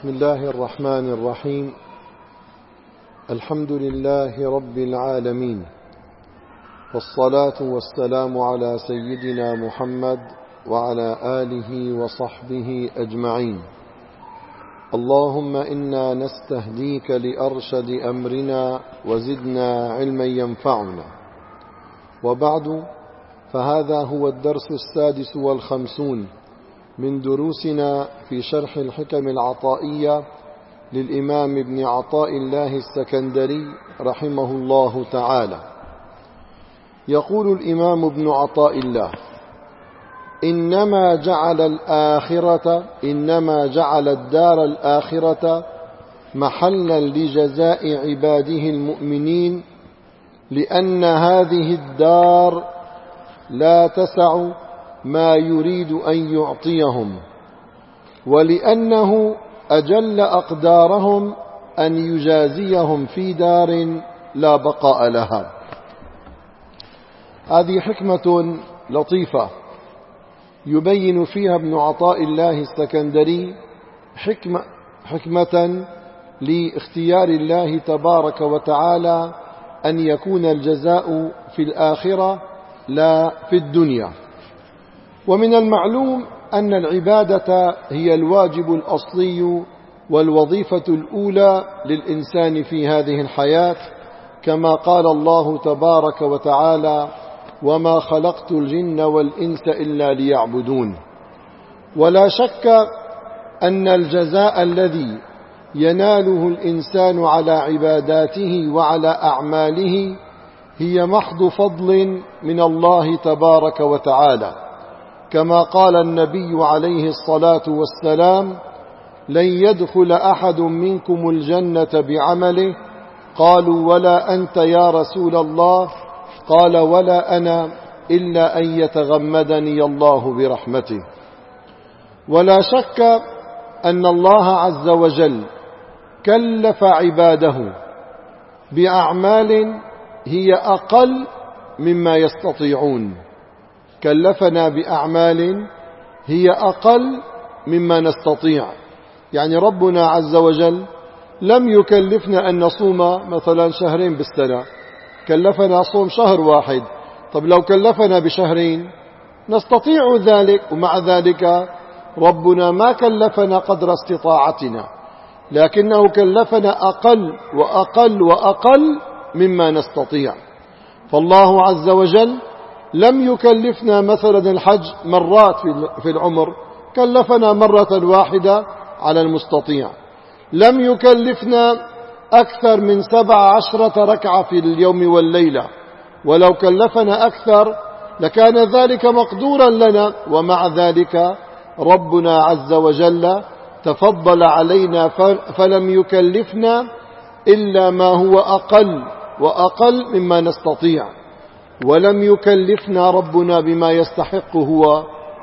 بسم الله الرحمن الرحيم. الحمد لله رب العالمين، والصلاة والسلام على سيدنا محمد وعلى آله وصحبه أجمعين. اللهم إنا نستهديك لأرشد أمرنا وزدنا علما ينفعنا. وبعد، فهذا هو الدرس 56 من دروسنا في شرح الحكم العطائية للإمام ابن عطاء الله السكندري رحمه الله تعالى. يقول الإمام ابن عطاء الله: إنما جعل الدار الآخرة محلا لجزاء عباده المؤمنين، لأن هذه الدار لا تسع ما يريد أن يعطيهم، ولأنه أجل أقدارهم أن يجازيهم في دار لا بقاء لها. هذه حكمة لطيفة يبين فيها ابن عطاء الله السكندري حكمة لاختيار الله تبارك وتعالى أن يكون الجزاء في الآخرة لا في الدنيا. ومن المعلوم أن العبادة هي الواجب الأصلي والوظيفة الأولى للإنسان في هذه الحياة، كما قال الله تبارك وتعالى: وما خلقت الجن والإنس إلا ليعبدون. ولا شك أن الجزاء الذي يناله الإنسان على عباداته وعلى أعماله هي محض فضل من الله تبارك وتعالى، كما قال النبي عليه الصلاة والسلام: لن يدخل أحد منكم الجنة بعمله. قالوا: ولا أنت يا رسول الله؟ قال: ولا أنا، إلا أن يتغمدني الله برحمته. ولا شك أن الله عز وجل كلف عباده بأعمال هي أقل مما يستطيعون. كلفنا بأعمال هي أقل مما نستطيع. يعني ربنا عز وجل لم يكلفنا أن نصوم مثلا شهرين بالسنة، كلفنا صوم شهر واحد. طب لو كلفنا بشهرين نستطيع ذلك، ومع ذلك ربنا ما كلفنا قدر استطاعتنا، لكنه كلفنا أقل وأقل وأقل مما نستطيع. فالله عز وجل لم يكلفنا مثلا الحج مرات في العمر، كلفنا مرة واحدة على المستطيع. لم يكلفنا أكثر من 17 ركعة في اليوم والليلة، ولو كلفنا أكثر لكان ذلك مقدورا لنا، ومع ذلك ربنا عز وجل تفضل علينا فلم يكلفنا إلا ما هو أقل وأقل مما نستطيع. ولم يكلفنا ربنا بما يستحق هو،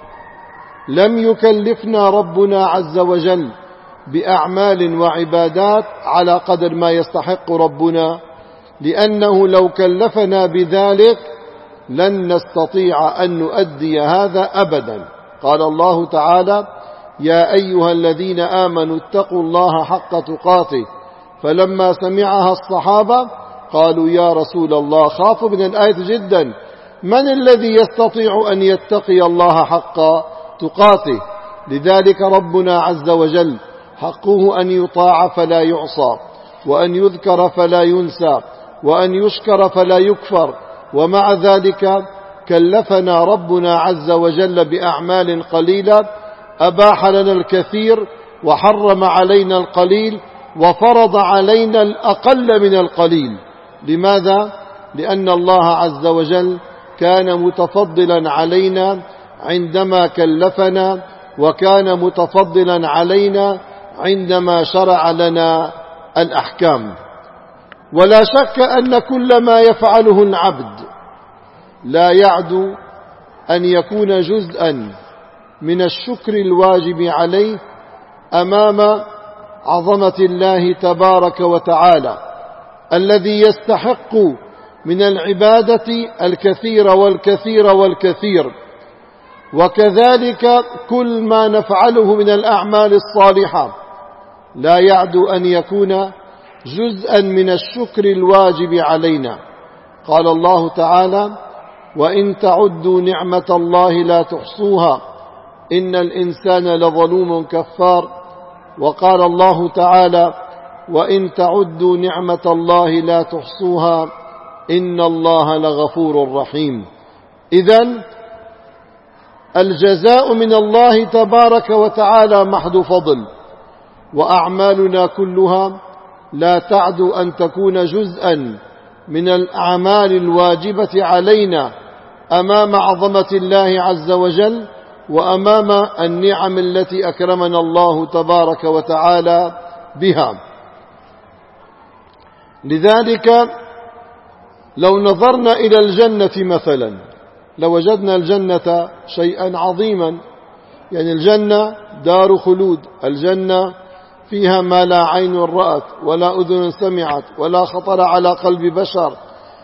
لم يكلفنا ربنا عز وجل بأعمال وعبادات على قدر ما يستحق ربنا، لأنه لو كلفنا بذلك لن نستطيع أن نؤدي هذا أبدا. قال الله تعالى: يا أيها الذين آمنوا اتقوا الله حق تقاته. فلما سمعها الصحابة قالوا: يا رسول الله، خافوا من الآية جدا، من الذي يستطيع أن يتقي الله حق تقاته؟ لذلك ربنا عز وجل حقه أن يطاع فلا يعصى، وأن يذكر فلا ينسى، وأن يشكر فلا يكفر. ومع ذلك كلفنا ربنا عز وجل بأعمال قليلة، أباح لنا الكثير وحرم علينا القليل، وفرض علينا الأقل من القليل. لماذا؟ لأن الله عز وجل كان متفضلا علينا عندما كلفنا، وكان متفضلا علينا عندما شرع لنا الأحكام. ولا شك أن كل ما يفعله العبد لا يعدو أن يكون جزءا من الشكر الواجب عليه أمام عظمة الله تبارك وتعالى، الذي يستحق من العبادة الكثير والكثير والكثير. وكذلك كل ما نفعله من الأعمال الصالحة لا يعدو أن يكون جزءا من الشكر الواجب علينا. قال الله تعالى: وإن تعدوا نعمة الله لا تحصوها إن الإنسان لظلوم كفار. وقال الله تعالى: وإن تعدوا نعمة الله لا تحصوها إن الله لغفور رحيم. إذن الجزاء من الله تبارك وتعالى محض فضل، وأعمالنا كلها لا تعدو أن تكون جزءا من الأعمال الواجبة علينا أمام عظمة الله عز وجل وأمام النعم التي أكرمنا الله تبارك وتعالى بها. لذلك لو نظرنا إلى الجنة مثلا لوجدنا الجنة شيئا عظيما. يعني الجنة دار خلود، الجنة فيها ما لا عين رأت ولا أذن سمعت ولا خطر على قلب بشر.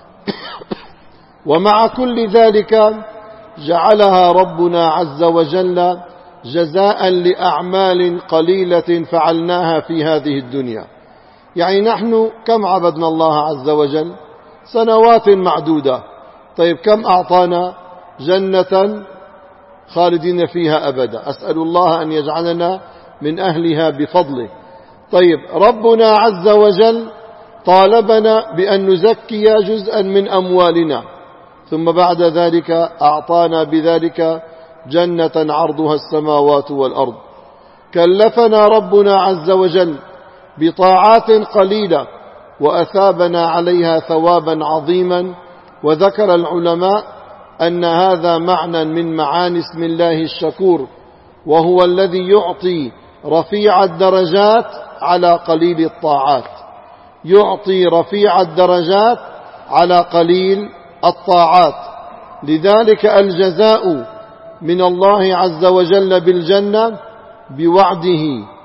ومع كل ذلك جعلها ربنا عز وجل جزاء لأعمال قليلة فعلناها في هذه الدنيا. يعني نحن كم عبدنا الله عز وجل؟ سنوات معدودة. طيب كم أعطانا؟ جنة خالدين فيها أبدا. أسأل الله أن يجعلنا من أهلها بفضله. طيب ربنا عز وجل طالبنا بأن نزكي جزءا من أموالنا، ثم بعد ذلك أعطانا بذلك جنة عرضها السماوات والأرض. كلفنا ربنا عز وجل بطاعات قليلة وأثابنا عليها ثوابا عظيما. وذكر العلماء أن هذا معنى من معاني اسم الله الشكور، وهو الذي يعطي رفيع الدرجات على قليل الطاعات، يعطي رفيع الدرجات على قليل الطاعات. لذلك الجزاء من الله عز وجل بالجنة بوعده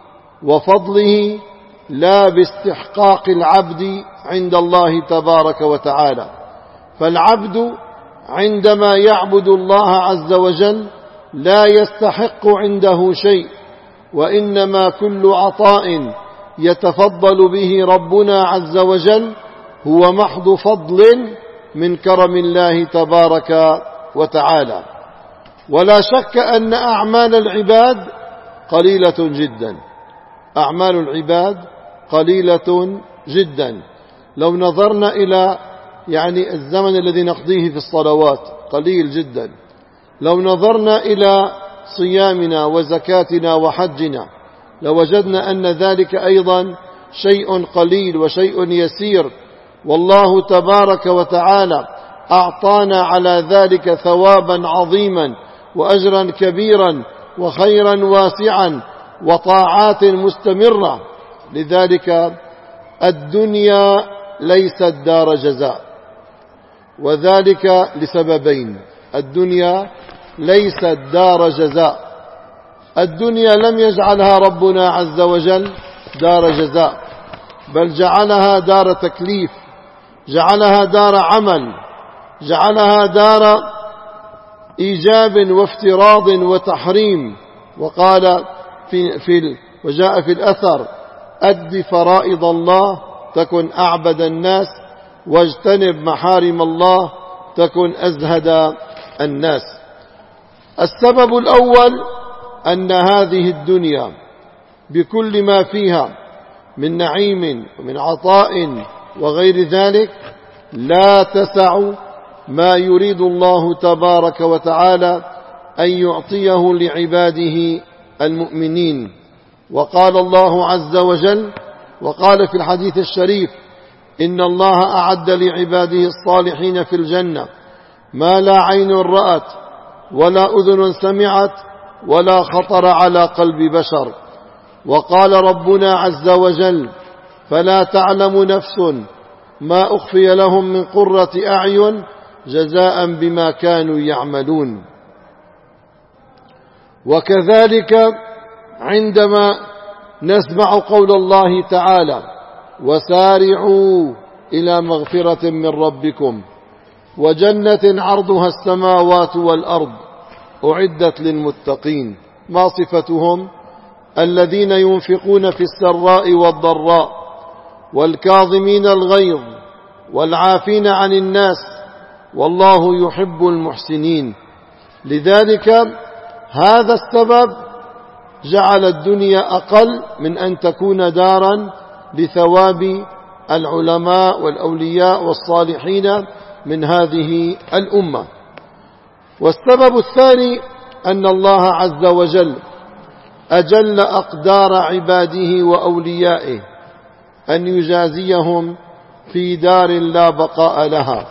وفضله لا باستحقاق العبد عند الله تبارك وتعالى. فالعبد عندما يعبد الله عز وجل لا يستحق عنده شيء، وإنما كل عطاء يتفضل به ربنا عز وجل هو محض فضل من كرم الله تبارك وتعالى. ولا شك أن أعمال العباد قليلة جدا، أعمال العباد قليلة جدا. لو نظرنا إلى الزمن الذي نقضيه في الصلوات قليل جدا. لو نظرنا إلى صيامنا وزكاتنا وحجنا لوجدنا أن ذلك أيضا شيء قليل وشيء يسير، والله تبارك وتعالى أعطانا على ذلك ثوابا عظيما وأجرا كبيرا وخيرا واسعا وطاعات مستمرة. لذلك الدنيا ليست دار جزاء، وذلك لسببين. الدنيا ليست دار جزاء، الدنيا لم يجعلها ربنا عز وجل دار جزاء، بل جعلها دار تكليف، جعلها دار عمل، جعلها دار إيجاب وافتراض وتحريم. وقال وجاء في الأثر: أد فرائض الله تكن أعبد الناس، واجتنب محارم الله تكن أزهد الناس. السبب الأول أن هذه الدنيا بكل ما فيها من نعيم ومن عطاء وغير ذلك لا تسع ما يريد الله تبارك وتعالى أن يعطيه لعباده المؤمنين. وقال الله عز وجل وقال في الحديث الشريف: إن الله أعد لعباده الصالحين في الجنة ما لا عين رأت ولا أذن سمعت ولا خطر على قلب بشر. وقال ربنا عز وجل: فلا تعلم نفس ما أخفي لهم من قرة أعين جزاء بما كانوا يعملون. وكذلك عندما نسمع قول الله تعالى: وسارعوا إلى مغفرة من ربكم وجنة عرضها السماوات والأرض أعدت للمتقين، ما صفتهم؟ الذين ينفقون في السراء والضراء والكاظمين الغيظ والعافين عن الناس والله يحب المحسنين. لذلك هذا السبب جعل الدنيا أقل من أن تكون دارا لثواب العلماء والأولياء والصالحين من هذه الأمة. والسبب الثاني أن الله عز وجل أجل أقدار عباده وأوليائه أن يجازيهم في دار لا بقاء لها.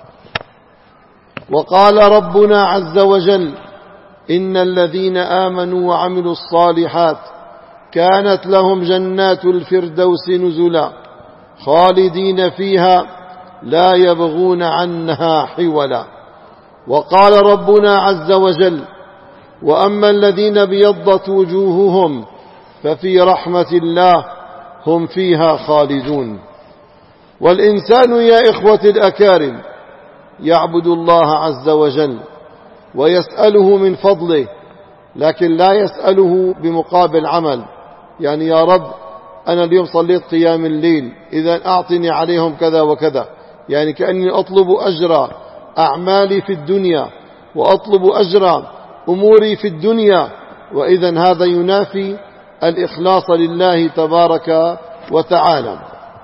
وقال ربنا عز وجل: إن الذين آمنوا وعملوا الصالحات كانت لهم جنات الفردوس نزلا خالدين فيها لا يبغون عنها حولا. وقال ربنا عز وجل: وأما الذين بيضت وجوههم ففي رحمة الله هم فيها خالدون. والإنسان يا إخوة الأكارم يعبد الله عز وجل ويسأله من فضله، لكن لا يسأله بمقابل عمل. يعني يا رب أنا اليوم صليت قيام الليل، إذا أعطني عليهم كذا وكذا، يعني كأني أطلب أجر أعمالي في الدنيا وأطلب أجر أموري في الدنيا، وإذا هذا ينافي الإخلاص لله تبارك وتعالى.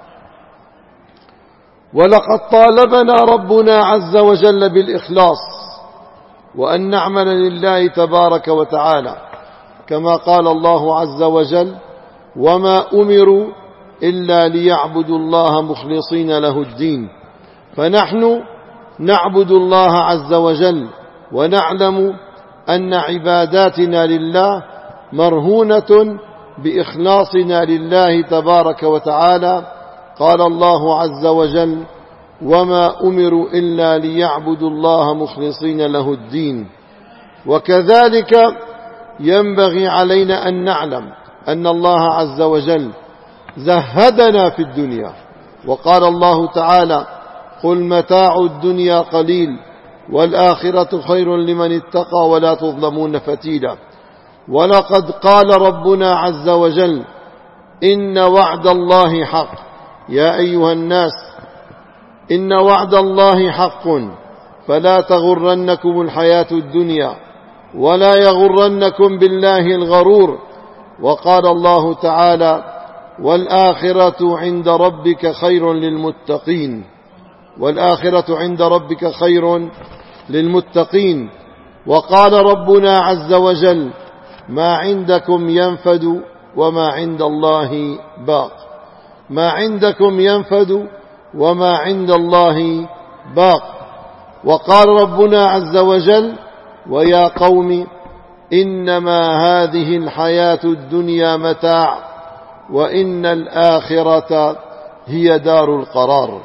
ولقد طالبنا ربنا عز وجل بالإخلاص وأن نعمل لله تبارك وتعالى، كما قال الله عز وجل: وما أمروا إلا ليعبدوا الله مخلصين له الدين. فنحن نعبد الله عز وجل ونعلم أن عباداتنا لله مرهونة بإخلاصنا لله تبارك وتعالى. قال الله عز وجل: وما أمروا إلا ليعبدوا الله مخلصين له الدين. وكذلك ينبغي علينا أن نعلم أن الله عز وجل زهدنا في الدنيا، وقال الله تعالى: قل متاع الدنيا قليل والآخرة خير لمن اتقى ولا تظلمون فتيلا. ولقد قال ربنا عز وجل: إن وعد الله حق يا أيها الناس إن وعد الله حق فلا تغرنكم الحياة الدنيا ولا يغرنكم بالله الغرور. وقال الله تعالى: والآخرة عند ربك خير للمتقين. والآخرة عند ربك خير للمتقين. وقال ربنا عز وجل: ما عندكم ينفد وما عند الله باق. ما عندكم ينفد وما عند الله باق. وقال ربنا عز وجل: ويا قوم إنما هذه الحياة الدنيا متاع وإن الآخرة هي دار القرار.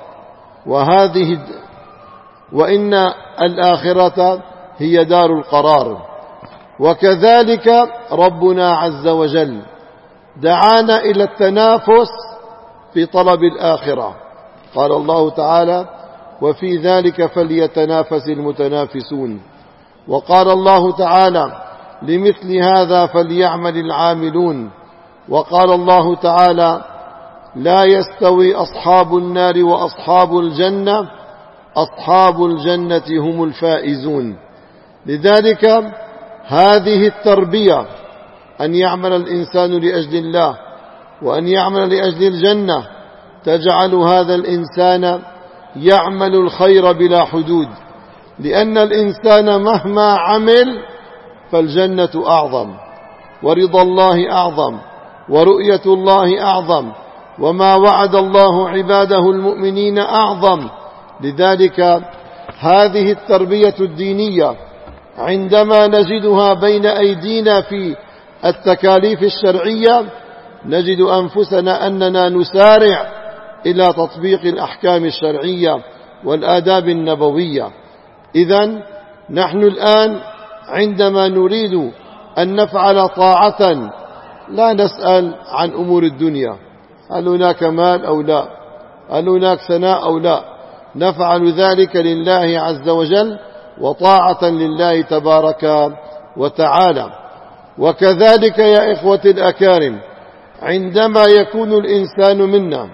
وإن الآخرة هي دار القرار. وكذلك ربنا عز وجل دعانا إلى التنافس في طلب الآخرة. قال الله تعالى: وفي ذلك فليتنافس المتنافسون. وقال الله تعالى: لمثل هذا فليعمل العاملون. وقال الله تعالى: لا يستوي أصحاب النار وأصحاب الجنة أصحاب الجنة هم الفائزون. لذلك هذه التربية أن يعمل الإنسان لأجل الله وأن يعمل لأجل الجنة تجعل هذا الإنسان يعمل الخير بلا حدود، لأن الإنسان مهما عمل فالجنة أعظم ورضا الله أعظم ورؤية الله أعظم وما وعد الله عباده المؤمنين أعظم. لذلك هذه التربية الدينية عندما نجدها بين أيدينا في التكاليف الشرعية نجد أنفسنا أننا نسارع إلى تطبيق الأحكام الشرعية والآداب النبوية. إذن نحن الآن عندما نريد أن نفعل طاعة لا نسأل عن أمور الدنيا، هل هناك مال أو لا، هل هناك ثناء أو لا، نفعل ذلك لله عز وجل وطاعة لله تبارك وتعالى. وكذلك يا إخوة الأكارم عندما يكون الإنسان منا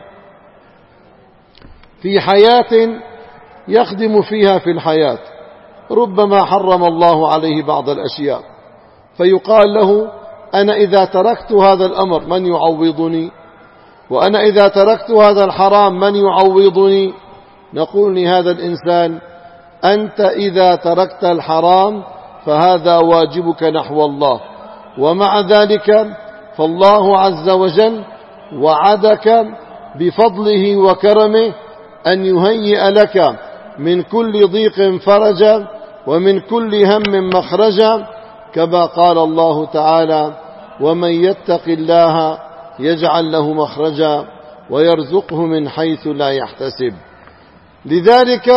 في حياة يخدم فيها في الحياة، ربما حرم الله عليه بعض الأشياء، فيقال له: أنا إذا تركت هذا الأمر من يعوضني؟ وأنا إذا تركت هذا الحرام من يعوضني؟ نقول لهذا الإنسان: أنت إذا تركت الحرام فهذا واجبك نحو الله، ومع ذلك فالله عز وجل وعدك بفضله وكرمه أن يهيئ لك من كل ضيق فرجا ومن كل هم مخرجا، كما قال الله تعالى: ومن يتق الله يجعل له مخرجا ويرزقه من حيث لا يحتسب. لذلك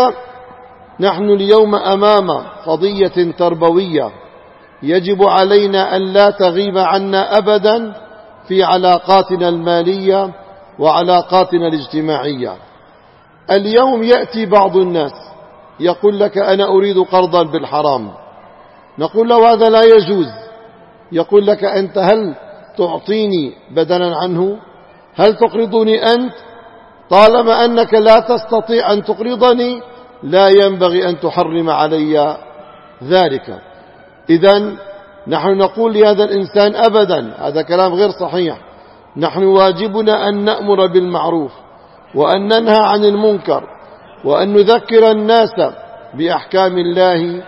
نحن اليوم أمام قضية تربوية يجب علينا أن لا تغيب عنا أبدا في علاقاتنا المالية وعلاقاتنا الاجتماعية. اليوم يأتي بعض الناس يقول لك: أنا أريد قرضا بالحرام. نقول له: هذا لا يجوز. يقول لك: أنت هل تعطيني بدلا عنه؟ هل تقرضني أنت؟ طالما أنك لا تستطيع أن تقرضني لا ينبغي أن تحرم علي ذلك. إذن نحن نقول لهذا الإنسان: أبدا، هذا كلام غير صحيح. نحن واجبنا أن نأمر بالمعروف وأن ننهى عن المنكر وأن نذكر الناس بأحكام الله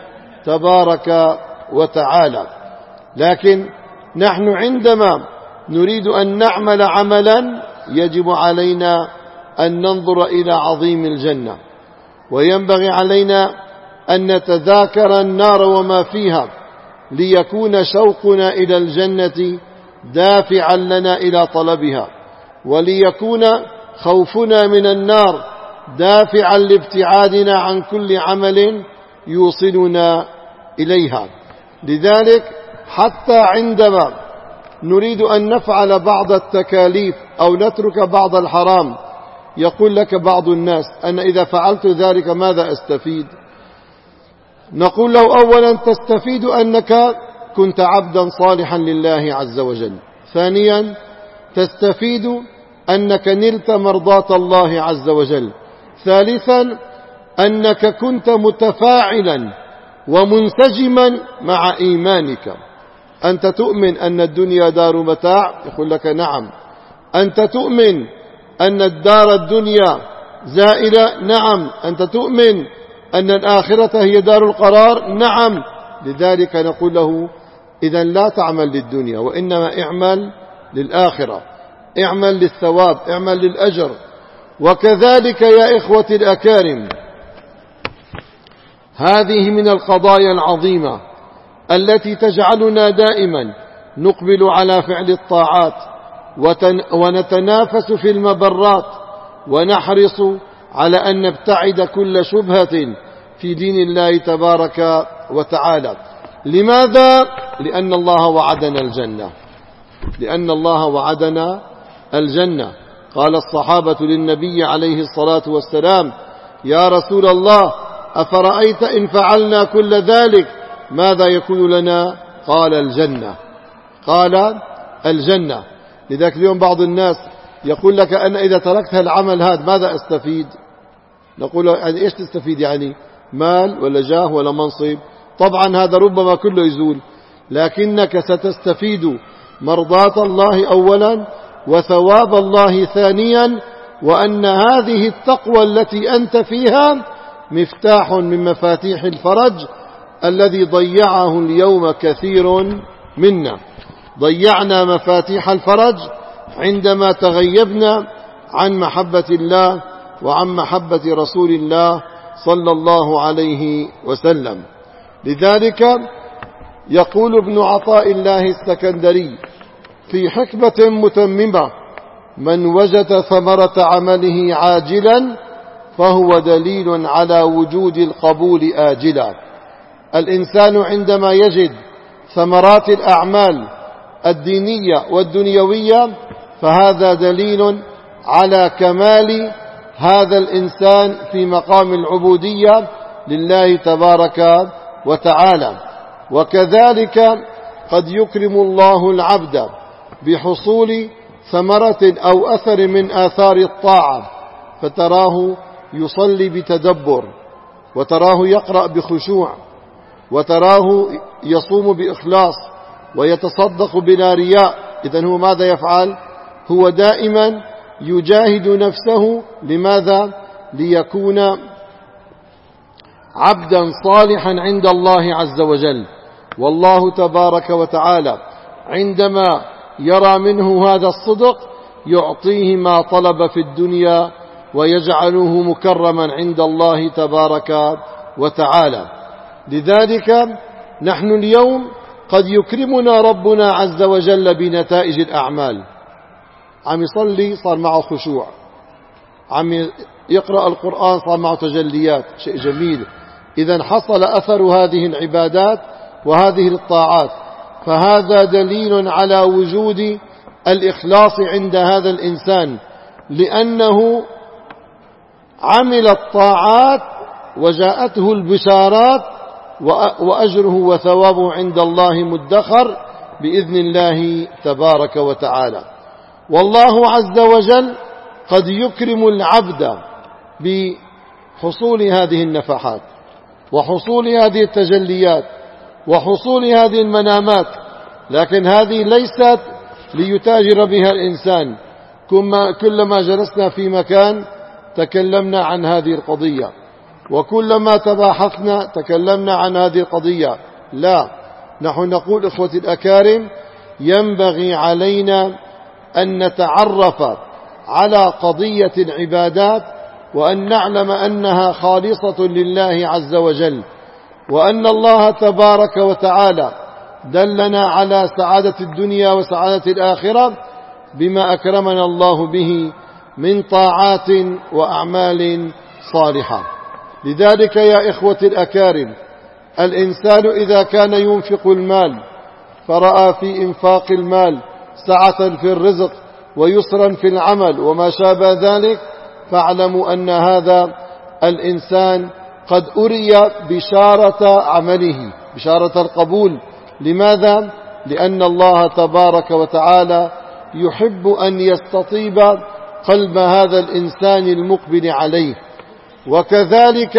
تبارك وتعالى. لكن نحن عندما نريد أن نعمل عملا يجب علينا أن ننظر إلى عظيم الجنة، وينبغي علينا أن نتذاكر النار وما فيها ليكون شوقنا إلى الجنة دافعا لنا إلى طلبها، وليكون خوفنا من النار دافعا لابتعادنا عن كل عمل يوصلنا إليها. لذلك حتى عندما نريد أن نفعل بعض التكاليف أو نترك بعض الحرام يقول لك بعض الناس: أنا إذا فعلت ذلك ماذا أستفيد؟ نقول له: أولا تستفيد أنك كنت عبدا صالحا لله عز وجل. ثانيا تستفيد أنك نلت مرضاة الله عز وجل. ثالثا أنك كنت متفاعلا ومنسجما مع إيمانك. أنت تؤمن أن الدنيا دار متاع؟ يقول لك: نعم. أنت تؤمن أن الدار الدنيا زائلة؟ نعم. أنت تؤمن أن الآخرة هي دار القرار؟ نعم. لذلك نقول له: إذن لا تعمل للدنيا، وإنما اعمل للآخرة، اعمل للثواب، اعمل للأجر. وكذلك يا إخوة الأكارم هذه من القضايا العظيمة التي تجعلنا دائما نقبل على فعل الطاعات ونتنافس في المبرات، ونحرص على أن نبتعد كل شبهة في دين الله تبارك وتعالى. لماذا؟ لأن الله وعدنا الجنة، لأن الله وعدنا الجنة. قال الصحابة للنبي عليه الصلاة والسلام: يا رسول الله، أفرأيت إن فعلنا كل ذلك ماذا يكون لنا؟ قال: الجنة. قال: الجنة. لذلك اليوم بعض الناس يقول لك: أنا إذا تركت العمل هذا ماذا أستفيد؟ نقول له: يعني إيش تستفيد؟ يعني مال ولا جاه ولا منصب؟ طبعا هذا ربما كله يزول، لكنك ستستفيد مرضاة الله أولا وثواب الله ثانيا، وأن هذه التقوى التي أنت فيها مفتاح من مفاتيح الفرج الذي ضيعه اليوم كثير منا. ضيعنا مفاتيح الفرج عندما تغيبنا عن محبة الله وعن محبة رسول الله صلى الله عليه وسلم. لذلك يقول ابن عطاء الله السكندري في حكمة متممة: من وجد ثمرة عمله عاجلا فهو دليل على وجود القبول آجلا. الإنسان عندما يجد ثمرات الأعمال الدينية والدنيوية فهذا دليل على كمال هذا الإنسان في مقام العبودية لله تبارك وتعالى. وكذلك قد يكرم الله العبد بحصول ثمرة أو أثر من آثار الطاعة، فتراه يصلي بتدبر، وتراه يقرأ بخشوع، وتراه يصوم بإخلاص، ويتصدق بلا رياء. إذن هو ماذا يفعل؟ هو دائما يجاهد نفسه. لماذا؟ ليكون عبدا صالحا عند الله عز وجل. والله تبارك وتعالى عندما يرى منه هذا الصدق يعطيه ما طلب في الدنيا ويجعله مكرما عند الله تبارك وتعالى. لذلك نحن اليوم قد يكرمنا ربنا عز وجل بنتائج الأعمال. عم يصلي صار معه خشوع، عم يقرأ القرآن صار معه تجليات، شيء جميل. إذن حصل أثر هذه العبادات وهذه الطاعات، فهذا دليل على وجود الإخلاص عند هذا الإنسان، لأنه عمل الطاعات وجاءته البشارات، وأجره وثوابه عند الله مدخر بإذن الله تبارك وتعالى. والله عز وجل قد يكرم العبد بحصول هذه النفحات، وحصول هذه التجليات، وحصول هذه المنامات، لكن هذه ليست ليتاجر بها الإنسان. كلما جلسنا في مكان تكلمنا عن هذه القضية، وكلما تباحثنا تكلمنا عن هذه القضية. لا، نحن نقول إخوتي الأكارم ينبغي علينا أن نتعرف على قضية العبادات، وأن نعلم أنها خالصة لله عز وجل، وأن الله تبارك وتعالى دلنا على سعادة الدنيا وسعادة الآخرة بما أكرمنا الله به من طاعات وأعمال صالحة. لذلك يا إخوتي الأكارم، الإنسان إذا كان ينفق المال فرأى في إنفاق المال سعة في الرزق ويسرا في العمل وما شابه ذلك، فاعلموا أن هذا الإنسان قد أري بشارة عمله، بشارة القبول. لماذا؟ لأن الله تبارك وتعالى يحب أن يستطيب قلب هذا الإنسان المقبل عليه. وكذلك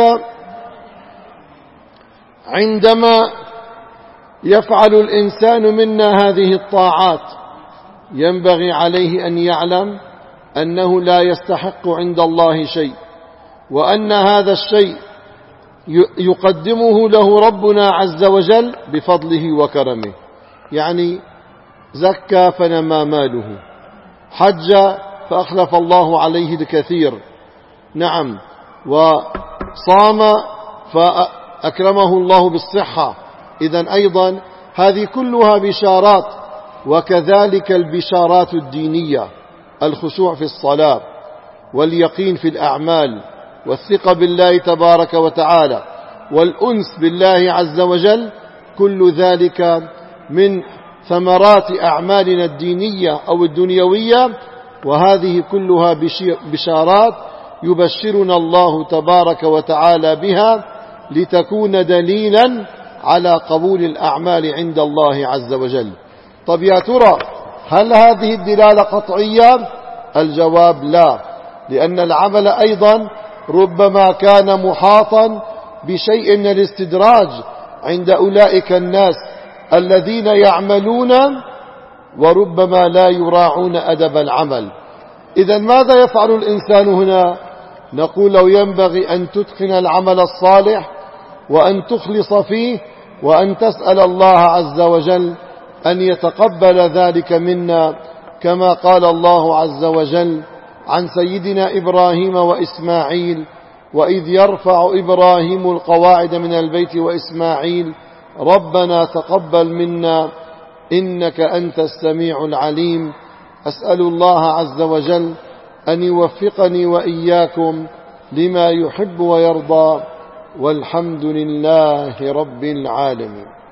عندما يفعل الإنسان منا هذه الطاعات ينبغي عليه أن يعلم أنه لا يستحق عند الله شيء، وأن هذا الشيء يقدمه له ربنا عز وجل بفضله وكرمه. يعني زكى فنمى ماله، حج فأخلف الله عليه الكثير، نعم، وصام فأكرمه الله بالصحة. إذن أيضا هذه كلها بشارات. وكذلك البشارات الدينية، الخشوع في الصلاة، واليقين في الأعمال، والثقة بالله تبارك وتعالى، والأنس بالله عز وجل، كل ذلك من ثمرات أعمالنا الدينية أو الدنيوية، وهذه كلها بشارات يبشرنا الله تبارك وتعالى بها لتكون دليلا على قبول الأعمال عند الله عز وجل. طب يا ترى هل هذه الدلالة قطعية؟ الجواب لا، لأن العمل أيضا ربما كان محاطا بشيء من الاستدراج عند أولئك الناس الذين يعملون وربما لا يراعون أدب العمل. إذن ماذا يفعل الإنسان هنا؟ نقول له ينبغي أن تتقن العمل الصالح، وأن تخلص فيه، وأن تسأل الله عز وجل أن يتقبل ذلك منا، كما قال الله عز وجل عن سيدنا إبراهيم وإسماعيل: وإذ يرفع إبراهيم القواعد من البيت وإسماعيل ربنا تقبل منا إنك أنت السميع العليم. أسأل الله عز وجل أن يوفقني وإياكم لما يحب ويرضى، والحمد لله رب العالمين.